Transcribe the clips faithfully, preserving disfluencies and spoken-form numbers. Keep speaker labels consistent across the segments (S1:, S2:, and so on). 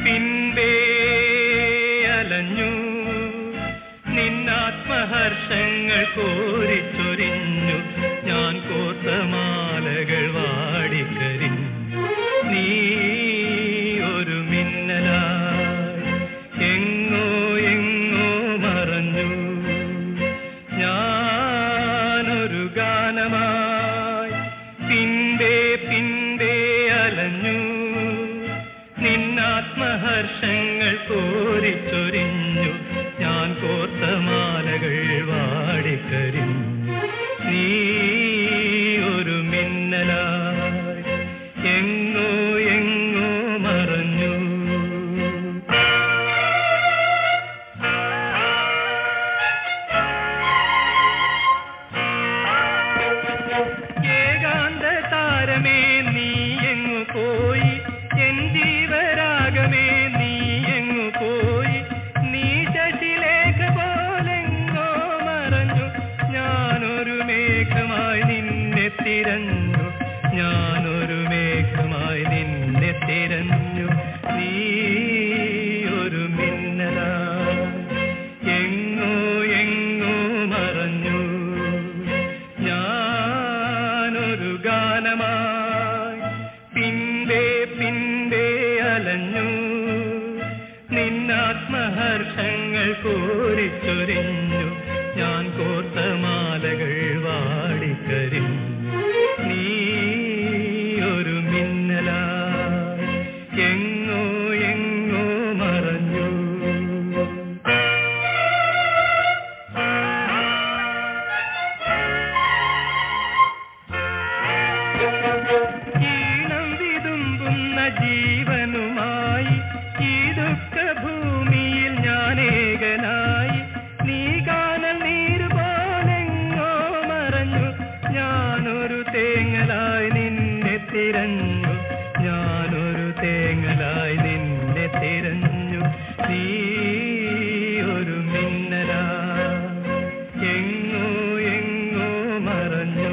S1: പിൻപേ അലഞ്ഞു നിന്നാത്മഹർഷങ്ങൾ കോരിച്ചൊരിഞ്ഞു ഞാൻ കോർത്ത മാലകൾ വാടിക്കരിഞ്ഞു നീ ഒരു മിന്നലായി എങ്ങോ എങ്ങോ മറഞ്ഞു ഞാനൊരു ഗാനമായി പിൻപേ പിൻപേ അലഞ്ഞു നിന്നാത്മഹർഷങ്ങൾ കോരിച്ചൊരിഞ്ഞു ഞാൻ കോർത്ത മാലകൾ വാടിക്കരിഞ്ഞു നീ ഒരു മിന്നലായി എങ്ങോ എങ്ങോ മറഞ്ഞു ഏകാന്ത താരമേ നീ എങ്ങു പോയി എൻ ജീവരാഗമേ നീ എങ്ങു പോയി നീ ശശിലേഖ പോലെങ്ങോ മറഞ്ഞു ഞാനൊരു മേഘമായി നിന്നെ തിരഞ്ഞു ഞാനൊരു മേഘമായി നിന്നെ തിരഞ്ഞു നീ ഒരു മിന്നലായി എങ്ങോ എങ്ങോ മറഞ്ഞു ഞാനൊരു ഗാനമായി പിൻപേ പിൻപേ അലഞ്ഞു നിന്നാത്മഹർഷങ്ങൾ കോരിച്ചൊരിഞ്ഞു ഞാൻ കോർത്ത മാലകൾ വാടിക്കരിഞ്ഞു നീ ഒരു മിന്നലായി എങ്ങോ എങ്ങോ മറഞ്ഞു ഈണം വിതുമ്പുന്ന ജീവനുമായി ഈ ദുഃഖഭൂമിയിൽ ഞാനേകനായി നീ കാനൽ നീര് പോലെങ്ങോ മറഞ്ഞു ഞാനൊരു തേങ്ങലായി നിന്നെ തിരഞ്ഞു ഞാനൊരു തേങ്ങലായി നിന്നെ തിരഞ്ഞു നീ ഒരു മിന്നലായി എങ്ങോ എങ്ങോ മറഞ്ഞു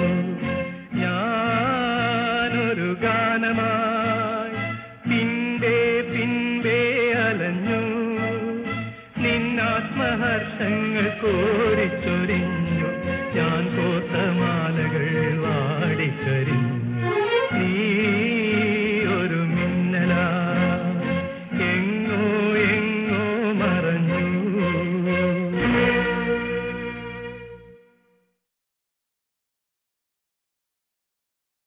S1: ഞാനൊരു ഗാനമായി പിൻപേ പിൻപേ അലഞ്ഞു നിന്നാത്മഹർഷങ്ങൾ കോരിച്ചൊരിഞ്ഞു ഞാൻ